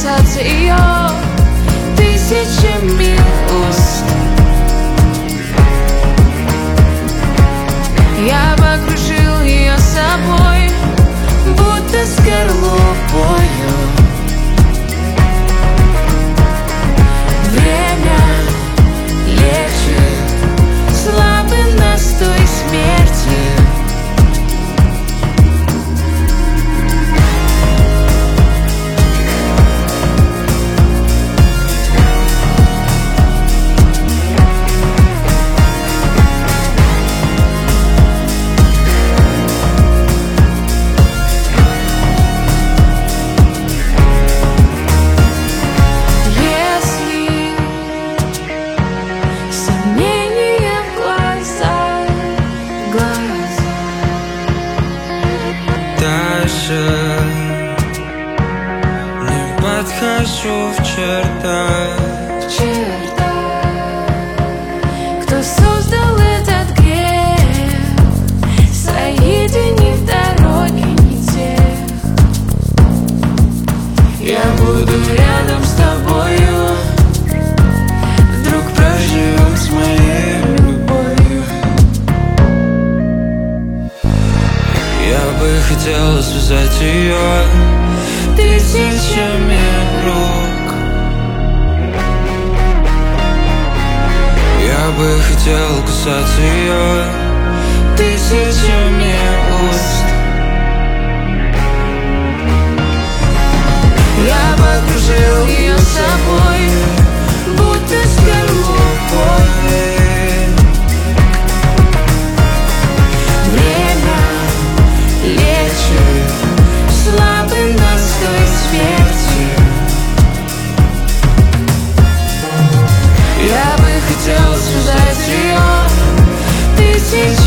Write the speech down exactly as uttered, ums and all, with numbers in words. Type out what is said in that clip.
касаться ее тысячами уст. Я бы окружил ее собой, будто скорлупою. Время лечит слабый настой смерти. Даже не подхожу в чертах, в чертах. Кто создал этот грех, соединив дороги не тех. Я буду рядом с тобою, вдруг проживу с моей любовью. я бы хотел связать ее тысячами рук. Я бы хотел касаться ее тысячами уст. Я бы окружил ее собой, будто скорлупой. Время лечит слабый настой смерти. Я бы хотел связать ее тысячи